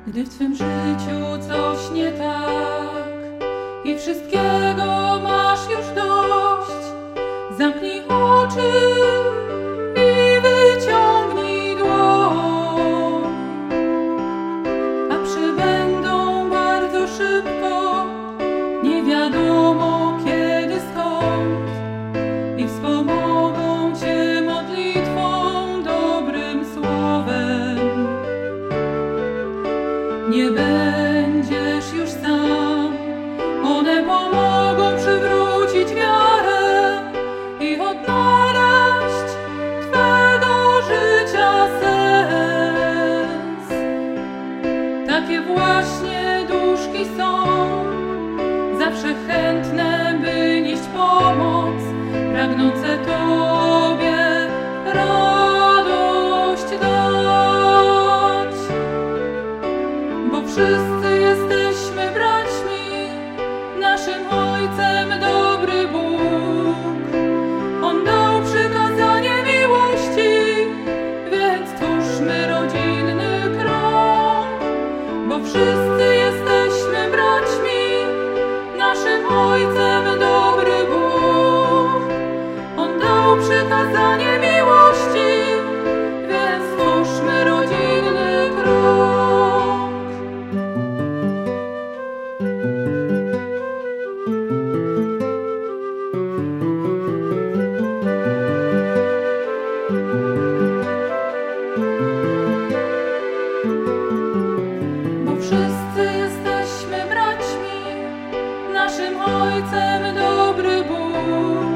Gdy w twym życiu coś nie tak i wszystkiego masz już dość, zamknij oczy i wyciągnij dłoń, a przybędą bardzo szybko, nie wiadomo kiedy, skąd, i wspomogą cię modlitwą, dobrym słowem. Nie będziesz już sam, one pomogą przywrócić wiarę i odnaleźć twego życia sens. Takie właśnie duszki są, zawsze chętne, by nieść pomoc, pragnące Tobie radość dać. Bo wszyscy jesteśmy braćmi, naszym Ojcem dobry Bóg. On dał przykazanie miłości, więc twórzmy rodzinny krąg. Bo wszyscy jesteśmy braćmi, naszym Ojcem dobry Bóg. On dał przykazanie miłości, więc twórzmy rodzinny krąg. Bo wszyscy jesteśmy braćmi, naszym Ojcem dobry Bóg.